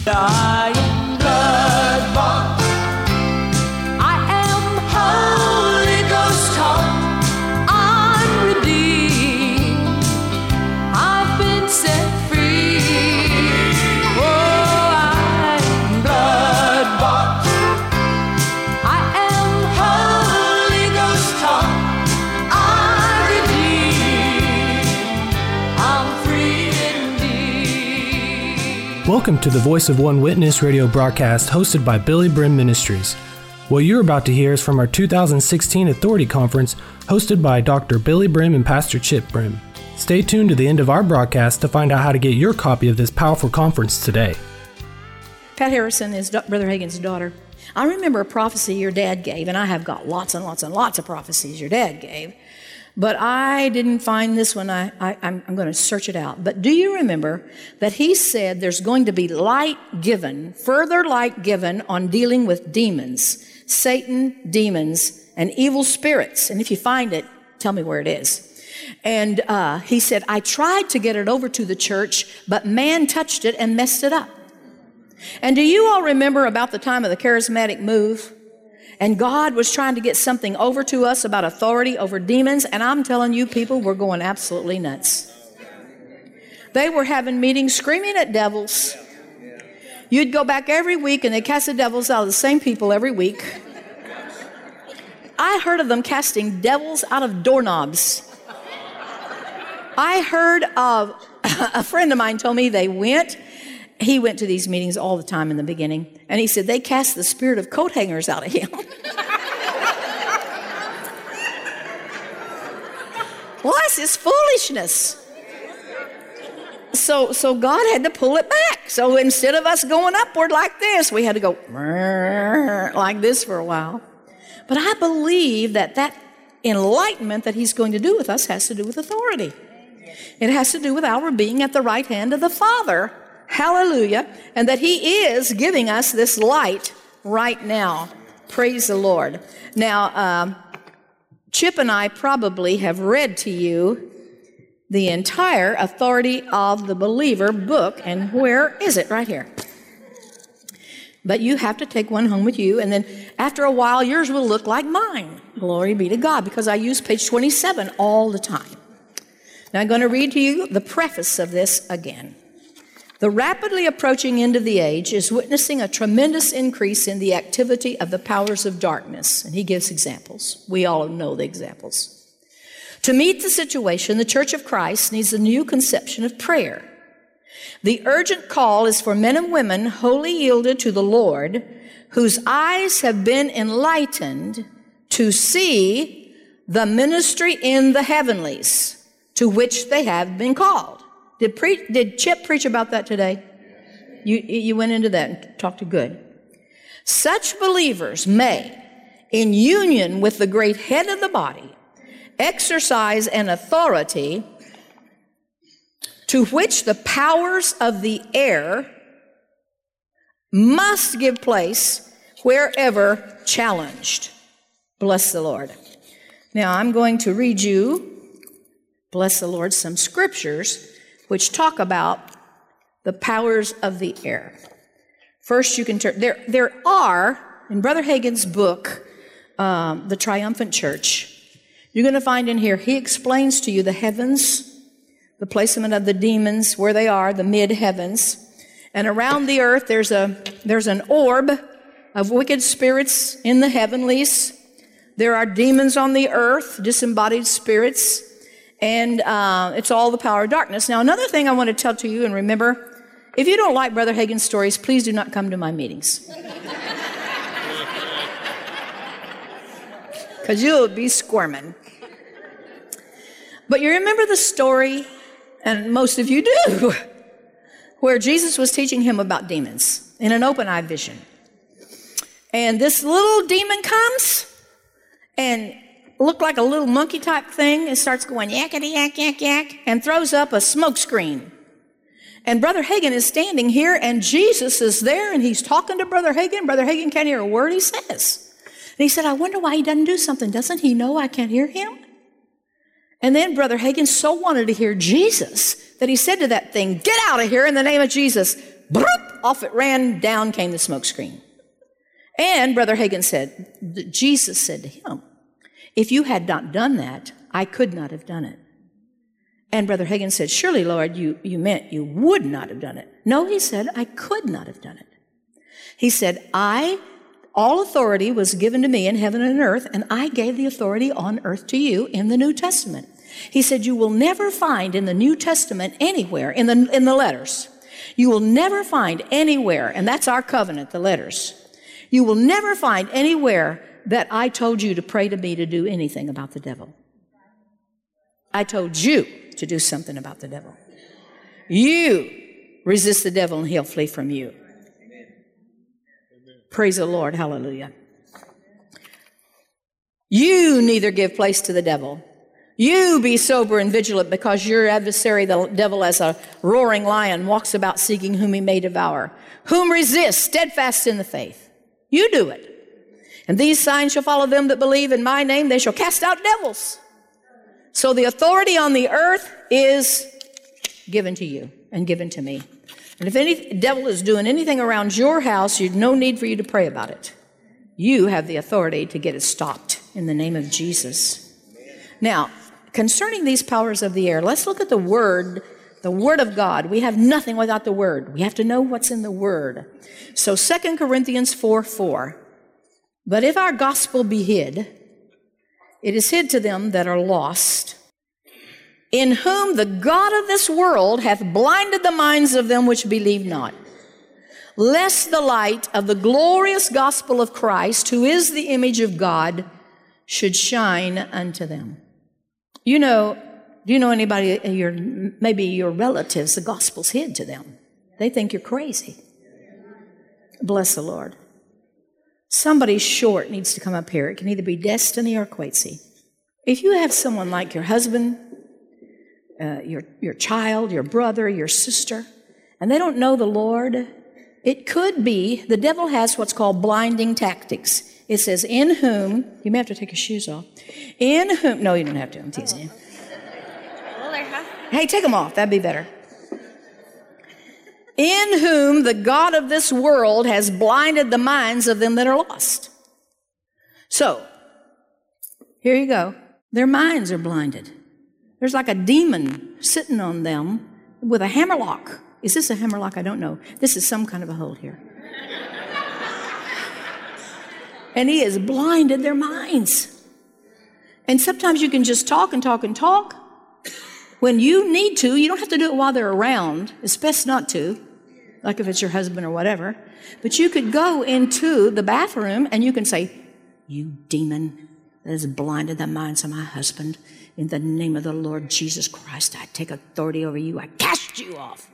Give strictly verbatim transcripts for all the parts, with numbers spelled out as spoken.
I am blood-bought. I am Holy Ghost taught. I'm redeemed. I've been set free. Oh, I am blood-bought. I am Holy Ghost taught. I'm redeemed. I'm free indeed. Welcome to the Voice of One Witness radio broadcast hosted by Billy Brim Ministries. What you're about to hear is from our two thousand sixteen Authority Conference hosted by Doctor Billy Brim and Pastor Chip Brim. Stay tuned to the end of our broadcast to find out how to get your copy of this powerful conference today. Pat Harrison is Brother Hagin's daughter. I remember a prophecy your dad gave, and I have got lots and lots and lots of prophecies your dad gave, but I didn't find this one. I, I, I'm, I'm going to search it out. But do you remember that he said there's going to be light given, further light given on dealing with demons, Satan, demons, and evil spirits? And if you find it, tell me where it is. And uh, he said, I tried to get it over to the church, but man touched it and messed it up. And do you all remember about the time of the charismatic move? And God was trying to get something over to us about authority over demons, and I'm telling you, people were going absolutely nuts. They were having meetings screaming at devils. You'd go back every week and they cast the devils out of the same people every week. I heard of them casting devils out of doorknobs. I heard of, a friend of mine told me they went, he went to these meetings all the time in the beginning, and he said they cast the spirit of coat hangers out of him. Well, that's just foolishness. So, so God had to pull it back. So instead of us going upward like this, we had to go like this for a while. But I believe that that enlightenment that he's going to do with us has to do with authority. It has to do with our being at the right hand of the Father. Hallelujah. And that he is giving us this light right now. Praise the Lord. Now, um, Chip and I probably have read to you the entire Authority of the Believer book. And where is it? Right here. But you have to take one home with you, and then after a while, yours will look like mine. Glory be to God, because I use page twenty-seven all the time. Now I'm going to read to you the preface of this again. The rapidly approaching end of the age is witnessing a tremendous increase in the activity of the powers of darkness. And he gives examples. We all know the examples. To meet the situation, the Church of Christ needs a new conception of prayer. The urgent call is for men and women wholly yielded to the Lord, whose eyes have been enlightened to see the ministry in the heavenlies to which they have been called. Did, pre- did Chip preach about that today? You, you went into that and talked to good. Such believers may, in union with the great head of the body, exercise an authority to which the powers of the air must give place wherever challenged. Bless the Lord. Now I'm going to read you, bless the Lord, some scriptures which talk about the powers of the air. First, you can turn, there, there are, in Brother Hagin's book, um, The Triumphant Church, you're going to find in here, he explains to you the heavens, the placement of the demons, where they are, the mid-heavens. And around the earth, there's a there's an orb of wicked spirits in the heavenlies. There are demons on the earth, disembodied spirits, and uh, it's all the power of darkness. Now, another thing I want to tell to you, and remember, if you don't like Brother Hagin's stories, please do not come to my meetings. Because you'll be squirming. But you remember the story, and most of you do, where Jesus was teaching him about demons in an open-eye vision. And this little demon comes and looked like a little monkey type thing and starts going yakety yak yak yak and throws up a smoke screen. And Brother Hagin is standing here and Jesus is there and he's talking to Brother Hagin. Brother Hagin can't hear a word he says. And he said, I wonder why he doesn't do something. Doesn't he know I can't hear him? And then Brother Hagin so wanted to hear Jesus that he said to that thing, get out of here in the name of Jesus. Broop! off it ran, down came the smoke screen. And Brother Hagin said, Jesus said to him, if you had not done that, I could not have done it. And Brother Hagin said, surely, Lord, you, you meant you would not have done it. No, he said, I could not have done it. He said, I, all authority was given to me in heaven and earth, and I gave the authority on earth to you in the New Testament. He said, you will never find in the New Testament anywhere, in the, in the letters, you will never find anywhere, and that's our covenant, the letters, you will never find anywhere that I told you to pray to me to do anything about the devil. I told you to do something about the devil. You resist the devil and he'll flee from you. Amen. Praise the Lord. Hallelujah. You neither give place to the devil. You be sober and vigilant, because your adversary, the devil, as a roaring lion, walks about seeking whom he may devour. Whom resist, steadfast in the faith. You do it. And these signs shall follow them that believe in my name. They shall cast out devils. So the authority on the earth is given to you and given to me. And if any devil is doing anything around your house, you've no need for you to pray about it. You have the authority to get it stopped in the name of Jesus. Now, concerning these powers of the air, let's look at the Word, the Word of God. We have nothing without the Word. We have to know what's in the Word. So Second Corinthians four four. But if our gospel be hid, it is hid to them that are lost, in whom the God of this world hath blinded the minds of them which believe not, lest the light of the glorious gospel of Christ, who is the image of God, should shine unto them. You know, do you know anybody, your, maybe your relatives, the gospel's hid to them. They think you're crazy. Bless the Lord. Somebody short needs to come up here. It can either be Destiny or Quatesy. If you have someone like your husband, uh, your, your child, your brother, your sister, and they don't know the Lord, it could be the devil has what's called blinding tactics. It says, in whom, you may have to take your shoes off. In whom, no, you don't have to, I'm teasing you. Hey, take them off, that'd be better. In whom the God of this world has blinded the minds of them that are lost. So, here you go. Their minds are blinded. There's like a demon sitting on them with a hammerlock. Is this a hammerlock? I don't know. This is some kind of a hold here. And he has blinded their minds. And sometimes you can just talk and talk and talk. When you need to, you don't have to do it while they're around. It's best not to, like if it's your husband or whatever. But you could go into the bathroom and you can say, you demon that has blinded the minds of my husband, in the name of the Lord Jesus Christ, I take authority over you. I cast you off.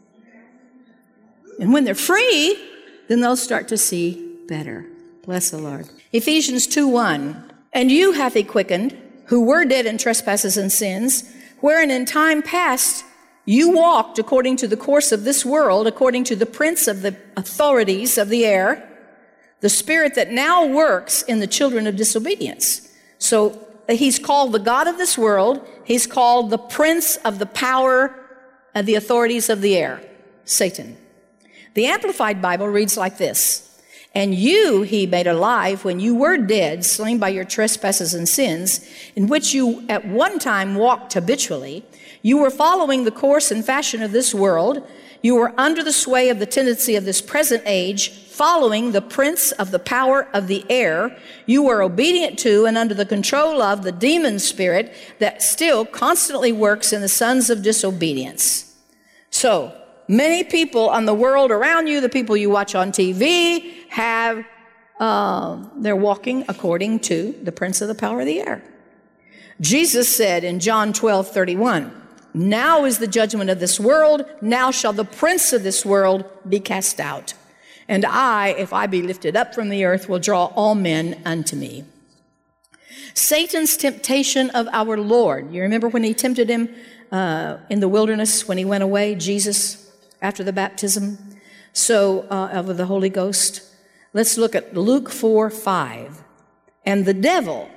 And when they're free, then they'll start to see better. Bless the Lord. Ephesians two one. And you hath he quickened, who were dead in trespasses and sins, wherein in time past you walked according to the course of this world, according to the prince of the authorities of the air, the spirit that now works in the children of disobedience. So he's called the God of this world. He's called the prince of the power of the authorities of the air, Satan. The Amplified Bible reads like this. And you he made alive when you were dead, slain by your trespasses and sins, in which you at one time walked habitually. You were following the course and fashion of this world. You were under the sway of the tendency of this present age, following the prince of the power of the air. You were obedient to and under the control of the demon spirit that still constantly works in the sons of disobedience. So, many people on the world around you, the people you watch on T V, have, uh, they're walking according to the prince of the power of the air. Jesus said in John twelve thirty-one, now is the judgment of this world. Now shall the prince of this world be cast out. And I, if I be lifted up from the earth, will draw all men unto me. Satan's temptation of our Lord. You remember when he tempted him uh, in the wilderness when he went away, Jesus, after the baptism so uh, of the Holy Ghost? Let's look at Luke four five. And the devil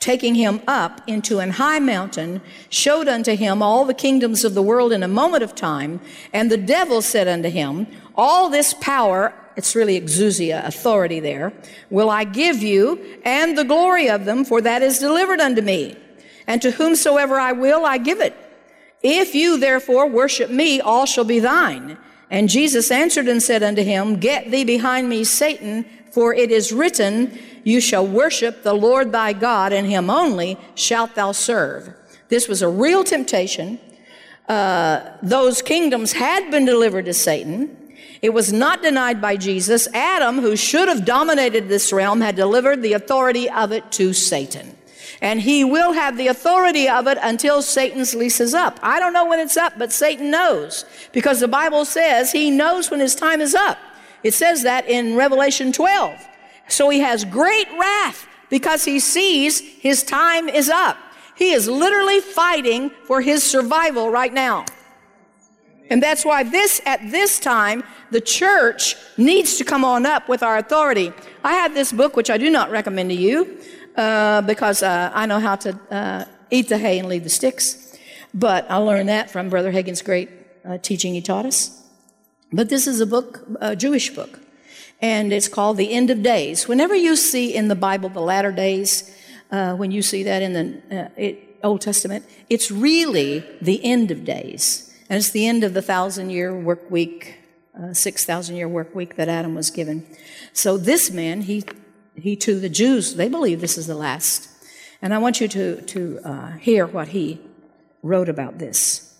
taking him up into an high mountain, showed unto him all the kingdoms of the world in a moment of time. And the devil said unto him, all this power, it's really exousia, authority there, will I give you, and the glory of them, for that is delivered unto me. And to whomsoever I will, I give it. If you therefore worship me, all shall be thine. And Jesus answered and said unto him, get thee behind me, Satan, for it is written, you shall worship the Lord thy God, and him only shalt thou serve. This was a real temptation. Uh, those kingdoms had been delivered to Satan. It was not denied by Jesus. Adam, who should have dominated this realm, had delivered the authority of it to Satan. And he will have the authority of it until Satan's lease is up. I don't know when it's up, but Satan knows, because the Bible says he knows when his time is up. It says that in Revelation twelve. So he has great wrath because he sees his time is up. He is literally fighting for his survival right now. And that's why this, at this time, the church needs to come on up with our authority. I have this book, which I do not recommend to you, uh, because uh, I know how to uh, eat the hay and leave the sticks. But I learned that from Brother Hagin's great uh, teaching he taught us. But this is a book, a Jewish book, and it's called The End of Days. Whenever you see in the Bible the latter days, uh, when you see that in the uh, it, Old Testament, it's really the end of days. And it's the end of the thousand-year work week, uh, six thousand-year work week that Adam was given. So this man, he, he too, the Jews, they believe this is the last. And I want you to, to uh, hear what he wrote about this.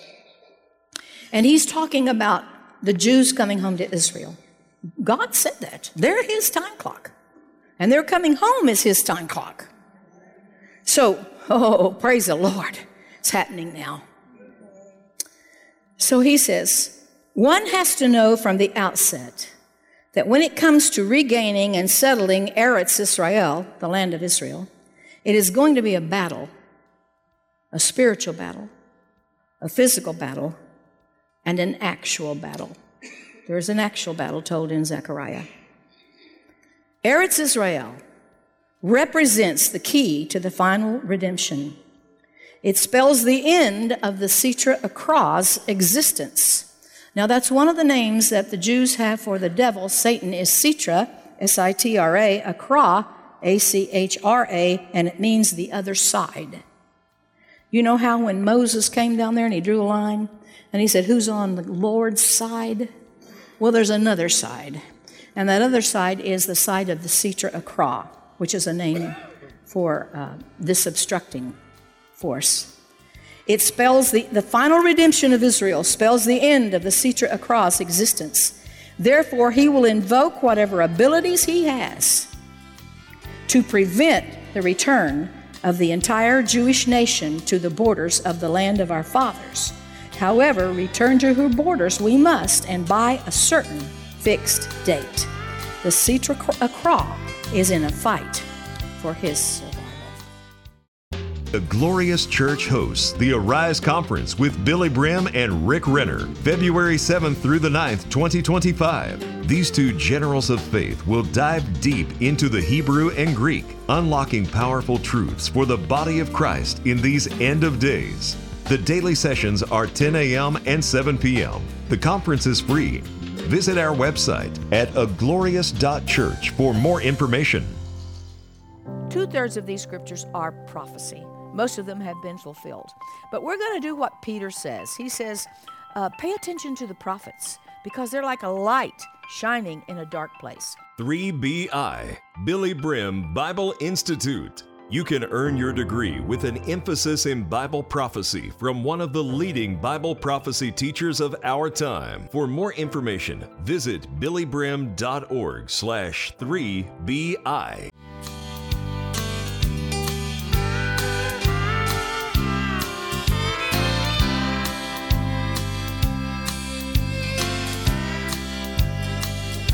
And he's talking about the Jews coming home to Israel. God said that. They're his time clock. And their coming home is his time clock. So, oh, praise the Lord. It's happening now. So he says, one has to know from the outset that when it comes to regaining and settling Eretz Israel, the land of Israel, it is going to be a battle, a spiritual battle, a physical battle, and an actual battle. There is an actual battle told in Zechariah. Eretz Israel represents the key to the final redemption. It spells the end of the Sitra Achra's existence. Now, that's one of the names that the Jews have for the devil. Satan is Sitra, S I T R A, Achra, A C H R A, and it means the other side. You know how when Moses came down there and he drew a line, and he said, who's on the Lord's side? Well, there's another side. And that other side is the side of the Sitra Achra, which is a name for uh, this obstructing force. It spells the, the final redemption of Israel, spells the end of the Sitra Achra's existence. Therefore, he will invoke whatever abilities he has to prevent the return of the entire Jewish nation to the borders of the land of our fathers. However, return to her borders we must, and by a certain fixed date. The Sitra Achra is in a fight for his survival. The Glorious Church hosts the Arise Conference with Billy Brim and Rick Renner, February seventh through the ninth, twenty twenty-five. These two generals of faith will dive deep into the Hebrew and Greek, unlocking powerful truths for the body of Christ in these end of days. The daily sessions are ten a.m. and seven p.m. The conference is free. Visit our website at a glorious dot church for more information. Two-thirds of these scriptures are prophecy. Most of them have been fulfilled. But we're going to do what Peter says. He says, uh, pay attention to the prophets, because they're like a light shining in a dark place. three B I, Billy Brim Bible Institute. You can earn your degree with an emphasis in Bible prophecy from one of the leading Bible prophecy teachers of our time. For more information, visit billybrim dot org slash three B I.